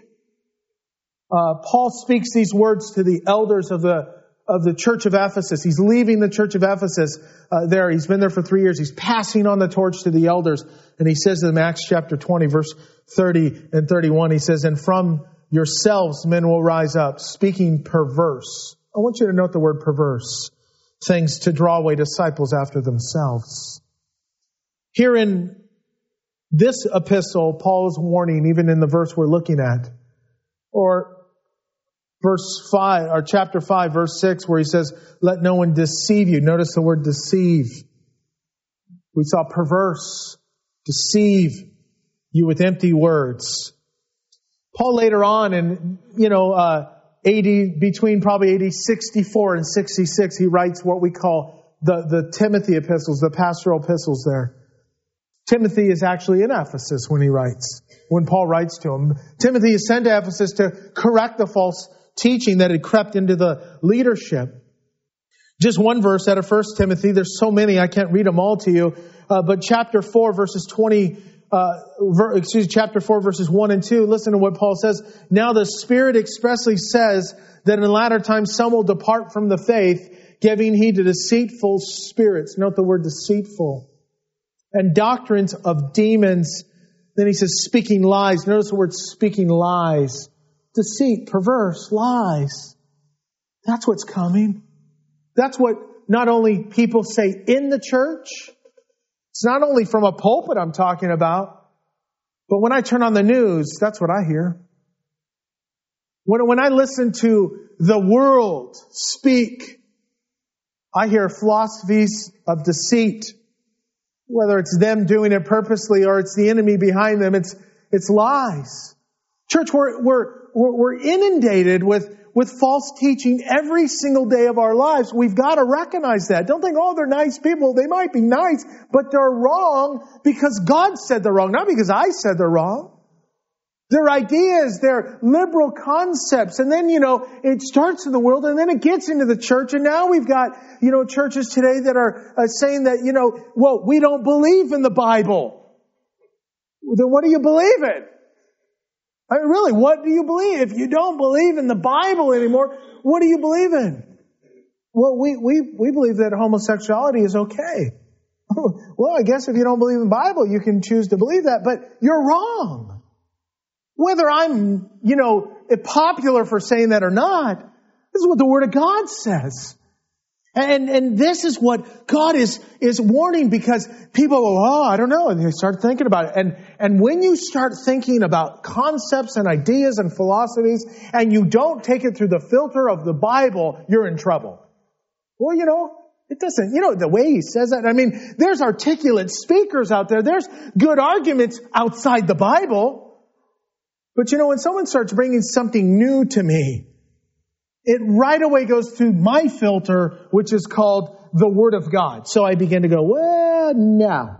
uh, Paul speaks these words to the elders of the of the church of Ephesus. He's leaving the church of Ephesus uh, there. He's been there for three years. He's passing on the torch to the elders, and he says in Acts chapter twenty, verse thirty and thirty-one, he says, "And from yourselves men will rise up, speaking perverse." I want you to note the word perverse. Things to draw away disciples after themselves. Here in this epistle, Paul is warning, even in the verse we're looking at, or verse five, or chapter five, verse six, where he says, "Let no one deceive you." Notice the word deceive. We saw perverse, deceive you with empty words. Paul later on, in you know, uh, A D between probably A D sixty-four and sixty-six, he writes what we call the the Timothy epistles, the pastoral epistles. There, Timothy is actually in Ephesus when he writes. When Paul writes to him, Timothy is sent to Ephesus to correct the false teaching that had crept into the leadership. Just one verse out of First Timothy. There's so many I can't read them all to you. Uh, but chapter four, verses twenty. Uh, ver, excuse me, chapter four, verses one and two. Listen to what Paul says. "Now the Spirit expressly says that in latter times some will depart from the faith, giving heed to deceitful spirits." Note the word deceitful. "And doctrines of demons." Then he says speaking lies. Notice the word speaking lies. Deceit, perverse, lies. That's what's coming. That's what not only people say in the church. It's not only from a pulpit I'm talking about, but when I turn on the news, that's what I hear. When, when I listen to the world speak, I hear philosophies of deceit. Whether it's them doing it purposely or it's the enemy behind them, it's it's lies. Church, we're we're we're inundated with with false teaching every single day of our lives. We've got to recognize that. Don't think, oh, they're nice people. They might be nice, but they're wrong because God said they're wrong, not because I said they're wrong. Their ideas, their liberal concepts, and then, you know, it starts in the world and then it gets into the church, and now we've got, you know, churches today that are uh, saying that, you know, well, we don't believe in the Bible. Then what do you believe in? I mean, really, what do you believe? If you don't believe in the Bible anymore, what do you believe in? Well, we, we, we believe that homosexuality is okay. Well, I guess if you don't believe in the Bible, you can choose to believe that, but you're wrong. Whether I'm, you know, popular for saying that or not, this is what the Word of God says. And, and this is what God is, is warning, because people go, oh, I don't know. And they start thinking about it. And, and when you start thinking about concepts and ideas and philosophies, and you don't take it through the filter of the Bible, you're in trouble. Well, you know, it doesn't, you know, the way he says that. I mean, there's articulate speakers out there. There's good arguments outside the Bible. But you know, when someone starts bringing something new to me, it right away goes through my filter, which is called the Word of God. So I begin to go, well, no.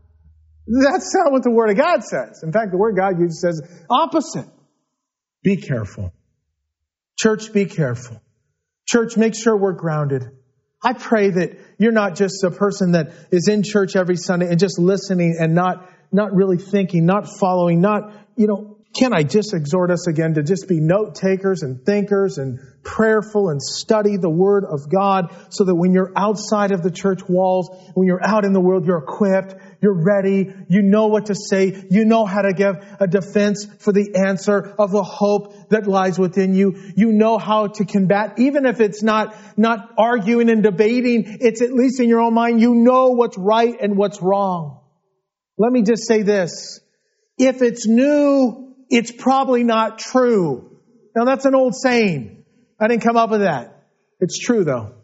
That's not what the Word of God says. In fact, the Word of God usually says opposite. Be careful. Church, be careful. Church, make sure we're grounded. I pray that you're not just a person that is in church every Sunday and just listening and not, not really thinking, not following, not, you know, can I just exhort us again to just be note takers and thinkers and prayerful and study the Word of God, so that when you're outside of the church walls, when you're out in the world, you're equipped, you're ready, you know what to say, you know how to give a defense for the answer of the hope that lies within you. You know how to combat, even if it's not, not arguing and debating, it's at least in your own mind, you know what's right and what's wrong. Let me just say this. If it's new, it's probably not true. Now, that's an old saying. I didn't come up with that. It's true, though.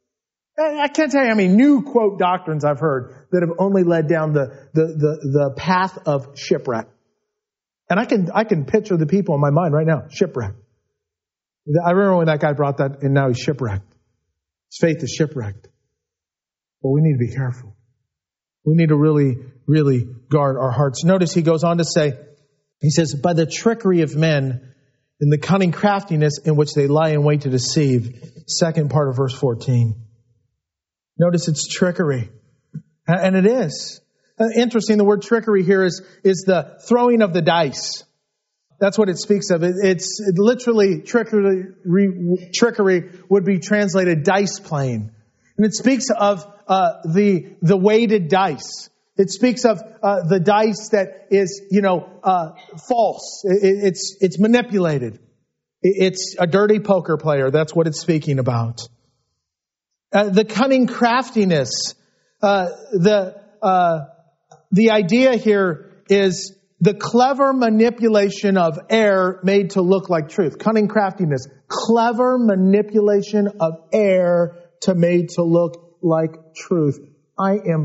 I can't tell you how many new, quote, doctrines I've heard that have only led down the, the, the, the path of shipwreck. And I can I can picture the people in my mind right now, shipwrecked. I remember when that guy brought that, and now he's shipwrecked. His faith is shipwrecked. Well, we need to be careful. We need to really, really guard our hearts. Notice he goes on to say, he says, by the trickery of men and the cunning craftiness in which they lie in wait to deceive. Second part of verse fourteen. Notice it's trickery. And it is. Interesting, the word trickery here is, is the throwing of the dice. That's what it speaks of. It, it's it literally trickery, trickery would be translated dice playing. And it speaks of uh, the the weighted dice. It speaks of uh, the dice that is, you know, uh, false. It, it's it's manipulated. It, it's a dirty poker player. That's what it's speaking about. Uh, the cunning craftiness. Uh, the uh, the idea here is the clever manipulation of error made to look like truth. Cunning craftiness. Clever manipulation of error to made to look like truth. I am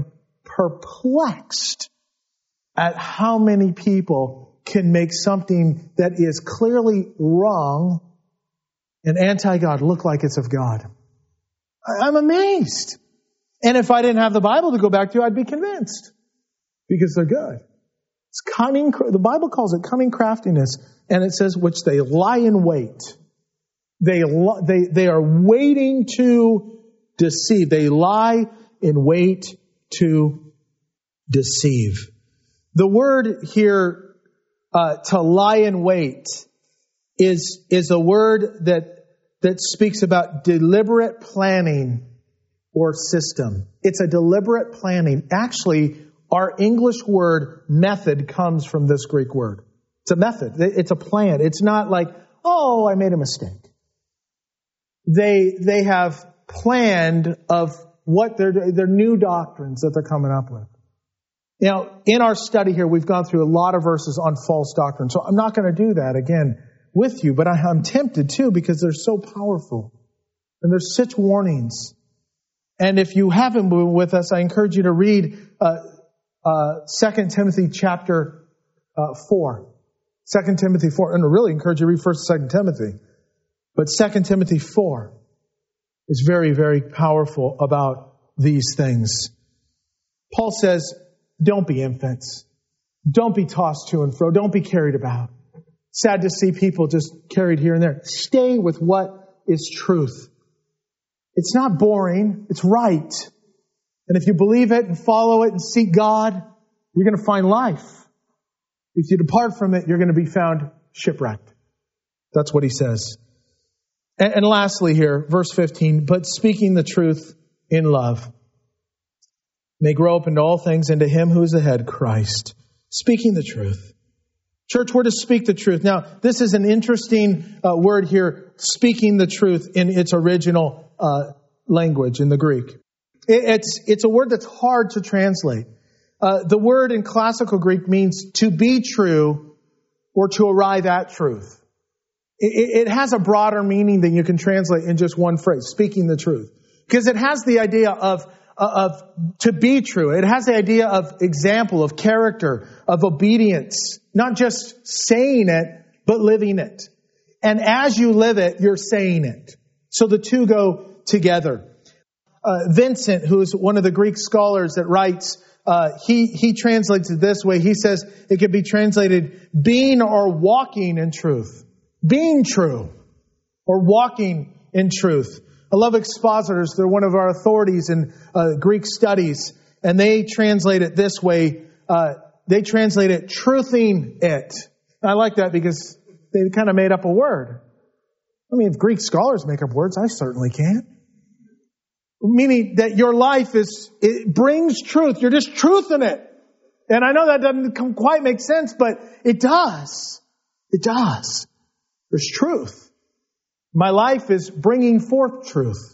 perplexed at how many people can make something that is clearly wrong and anti-God look like it's of God. I'm amazed. And if I didn't have the Bible to go back to, I'd be convinced. Because they're good. It's cunning. The Bible calls it cunning craftiness. And it says, which they lie in wait. They, they, they are waiting to deceive. They lie in wait to deceive. The word here, uh, to lie in wait, is, is a word that, that speaks about deliberate planning or system. It's a deliberate planning. Actually, our English word method comes from this Greek word. It's a method. It's a plan. It's not like, oh, I made a mistake. They, they have planned of what their, their new doctrines that they're coming up with. Now, in our study here, we've gone through a lot of verses on false doctrine. So I'm not going to do that again with you, but I, I'm tempted to because they're so powerful. And there's such warnings. And if you haven't been with us, I encourage you to read uh, uh, Second Timothy chapter uh, four. Second Timothy four. And I really encourage you to read First and Second Timothy. But Second Timothy four is very, very powerful about these things. Paul says, don't be infants. Don't be tossed to and fro. Don't be carried about. Sad to see people just carried here and there. Stay with what is truth. It's not boring. It's right. And if you believe it and follow it and seek God, you're going to find life. If you depart from it, you're going to be found shipwrecked. That's what he says. And, and lastly here, verse fifteen, but speaking the truth in love may grow up into all things into him who is the head, Christ. Speaking the truth. Church, we're to speak the truth. Now, this is an interesting uh, word here, speaking the truth in its original uh, language in the Greek. It, it's, it's a word that's hard to translate. Uh, the word in classical Greek means to be true or to arrive at truth. It, it has a broader meaning than you can translate in just one phrase, speaking the truth. Because it has the idea of of to be true. It has the idea of example, of character, of obedience. Not just saying it, but living it. And as you live it, you're saying it. So the two go together. Uh, Vincent, who's one of the Greek scholars that writes, uh, he, he translates it this way. He says it could be translated being or walking in truth. Being true or walking in truth. I love expositors. They're one of our authorities in uh, Greek studies. And they translate it this way. Uh, they translate it truthing it. And I like that because they kind of made up a word. I mean, if Greek scholars make up words, I certainly can. Meaning that your life is, it brings truth. You're just truthing it. And I know that doesn't quite make sense, but it does. It does. There's truth. My life is bringing forth truth.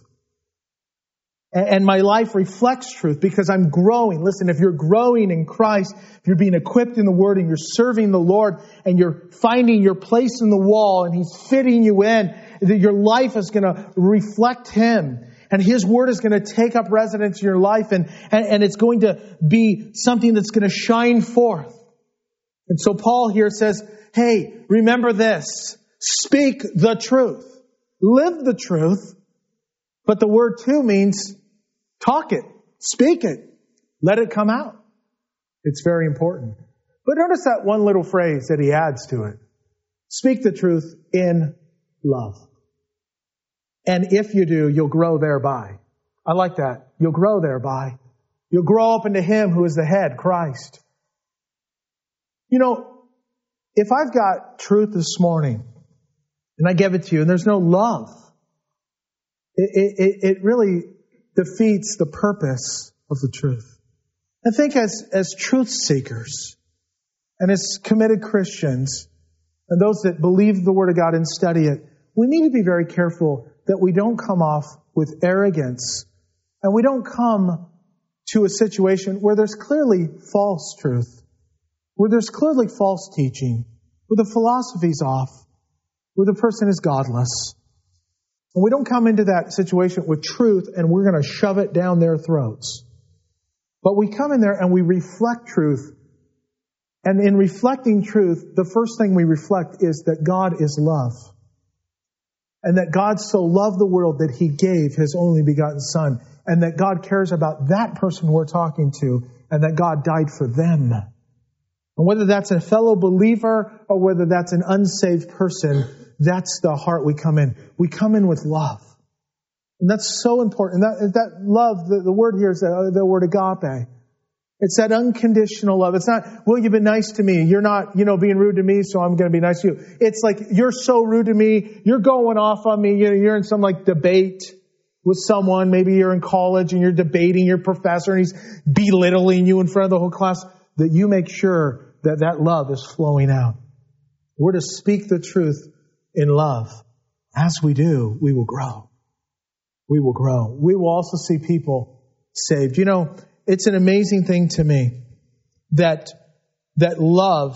And my life reflects truth because I'm growing. Listen, if you're growing in Christ, if you're being equipped in the Word and you're serving the Lord and you're finding your place in the wall and He's fitting you in, that your life is going to reflect Him. And His Word is going to take up residence in your life and, and, and it's going to be something that's going to shine forth. And so Paul here says, hey, remember this. Speak the truth. Live the truth. But the word too means talk it. Speak it. Let it come out. It's very important. But notice that one little phrase that he adds to it. Speak the truth in love. And if you do, you'll grow thereby. I like that. You'll grow thereby. You'll grow up into Him who is the head, Christ. You know, if I've got truth this morning and I give it to you and there's no love, it, it, it really defeats the purpose of the truth. I think as, as truth seekers and as committed Christians and those that believe the Word of God and study it, we need to be very careful that we don't come off with arrogance and we don't come to a situation where there's clearly false truth, where there's clearly false teaching, where the philosophy's off, where the person is godless. And we don't come into that situation with truth and we're going to shove it down their throats. But we come in there and we reflect truth. And in reflecting truth, the first thing we reflect is that God is love. And that God so loved the world that He gave His only begotten Son. And that God cares about that person we're talking to. And that God died for them. And whether that's a fellow believer or whether that's an unsaved person, that's the heart we come in. We come in with love. And that's so important. And that, that love, the, the word here is the, the word agape. It's that unconditional love. It's not, well, you've been nice to me. You're not, you know, being rude to me, so I'm going to be nice to you. It's like, you're so rude to me. You're going off on me. You're, you're in some like debate with someone. Maybe you're in college and you're debating your professor and he's belittling you in front of the whole class. That you make sure that that love is flowing out. We're to speak the truth in love. As we do, we will grow. We will grow. We will also see people saved. You know, it's an amazing thing to me that, that love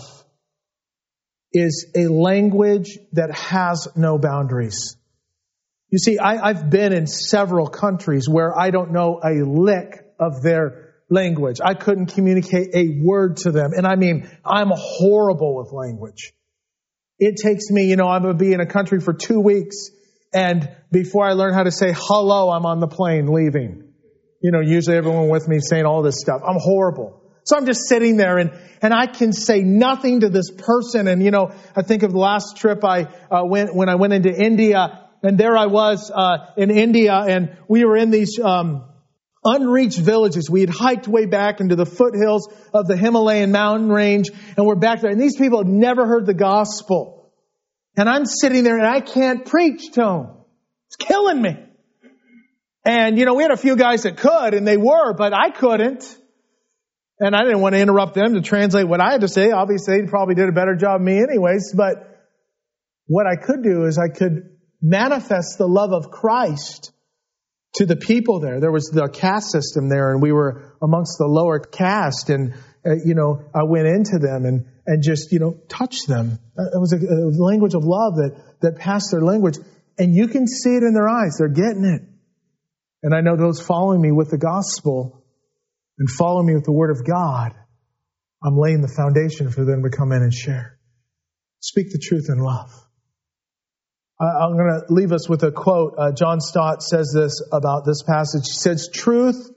is a language that has no boundaries. You see, I, I've been in several countries where I don't know a lick of their language. I couldn't communicate a word to them. And I mean, I'm horrible with language. It takes me, you know, I'm going to be in a country for two weeks. And before I learn how to say hello, I'm on the plane leaving. You know, usually everyone with me saying all this stuff. I'm horrible. So I'm just sitting there and, and I can say nothing to this person. And, you know, I think of the last trip I uh, went, when I went into India, and there I was uh, in India, and we were in these um, unreached villages. We had hiked way back into the foothills of the Himalayan mountain range, and we're back there. And these people had never heard the gospel. And I'm sitting there and I can't preach to them. It's killing me. And, you know, we had a few guys that could, and they were, but I couldn't. And I didn't want to interrupt them to translate what I had to say. Obviously, they probably did a better job than me anyways. But what I could do is I could manifest the love of Christ to the people there. There was the caste system there, and we were amongst the lower caste. And, uh, you know, I went into them and, and just, you know, touched them. It was a, a language of love that, that passed their language. And you can see it in their eyes. They're getting it. And I know those following me with the gospel and follow me with the Word of God, I'm laying the foundation for them to come in and share. Speak the truth in love. I'm going to leave us with a quote. Uh, John Stott says this about this passage. He says, truth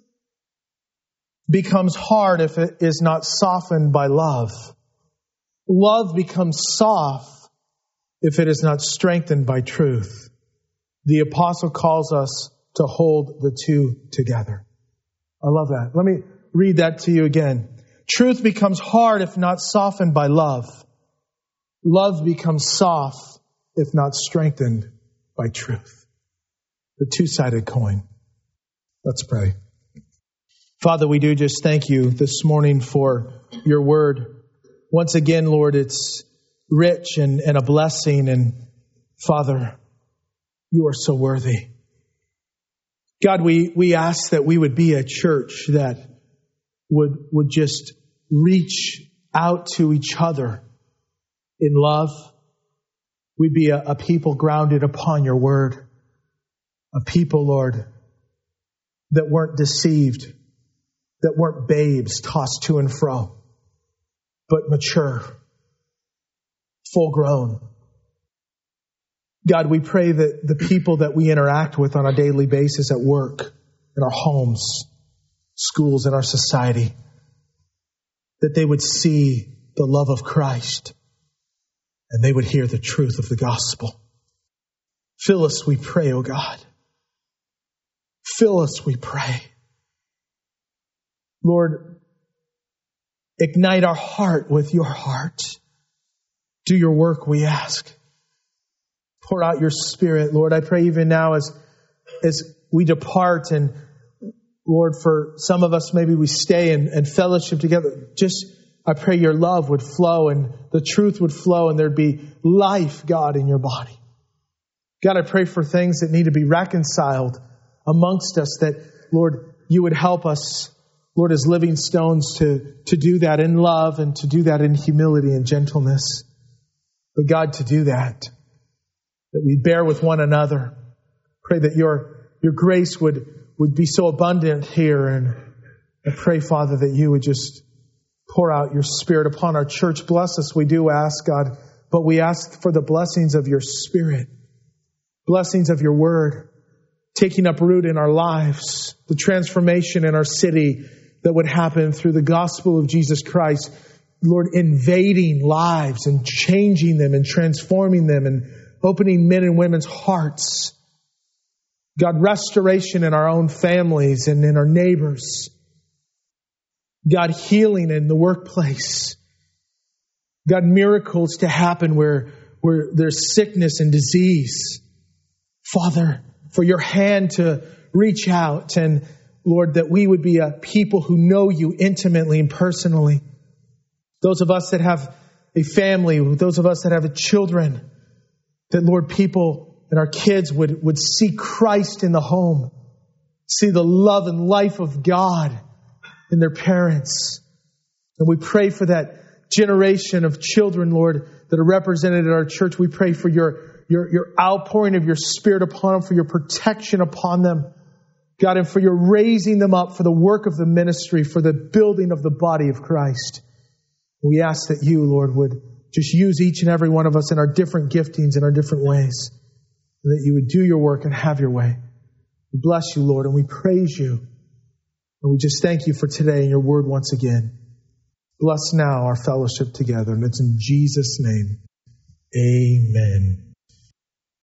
becomes hard if it is not softened by love. Love becomes soft if it is not strengthened by truth. The apostle calls us to hold the two together. I love that. Let me read that to you again. Truth becomes hard if not softened by love. Love becomes soft if not strengthened by truth. The two-sided coin. Let's pray. Father, we do just thank you this morning for your word. Once again, Lord, it's rich and, and a blessing. And Father, you are so worthy. God, we, we ask that we would be a church that would, would just reach out to each other in love. We'd be a, a people grounded upon your word. A people, Lord, that weren't deceived, that weren't babes tossed to and fro. but mature, full grown. God, we pray that the people that we interact with on a daily basis at work, in our homes, schools, in our society, that they would see the love of Christ and they would hear the truth of the gospel. Fill us, we pray, oh God. Fill us, we pray. Lord, ignite our heart with your heart. Do your work, we ask. Pour out your Spirit, Lord. I pray even now as, as we depart, and Lord, for some of us, maybe we stay and, and fellowship together. Just, I pray your love would flow and the truth would flow and there'd be life, God, in your body. God, I pray for things that need to be reconciled amongst us, that, Lord, you would help us, Lord, as living stones to, to do that in love and to do that in humility and gentleness. But God, to do that, that we bear with one another. Pray that your, your grace would, would be so abundant here. And I pray, Father, that you would just pour out your Spirit upon our church. Bless us, we do ask, God, but we ask for the blessings of your Spirit, blessings of your word, taking up root in our lives, the transformation in our city that would happen through the gospel of Jesus Christ. Lord, invading lives and changing them and transforming them and opening men and women's hearts. God, restoration in our own families and in our neighbors. God, healing in the workplace. God, miracles to happen where, where there's sickness and disease. Father, for your hand to reach out, and Lord, that we would be a people who know you intimately and personally. Those of us that have a family, those of us that have children, that Lord, people and our kids would, would see Christ in the home, see the love and life of God in their parents. And we pray for that generation of children, Lord, that are represented at our church. We pray for your, your, your outpouring of your Spirit upon them, for your protection upon them, God, and for your raising them up for the work of the ministry, for the building of the body of Christ. We ask that you, Lord, would just use each and every one of us in our different giftings, in our different ways, and that you would do your work and have your way. We bless you, Lord, and we praise you. And we just thank you for today and your word once again. Bless now our fellowship together. And it's in Jesus' name. Amen.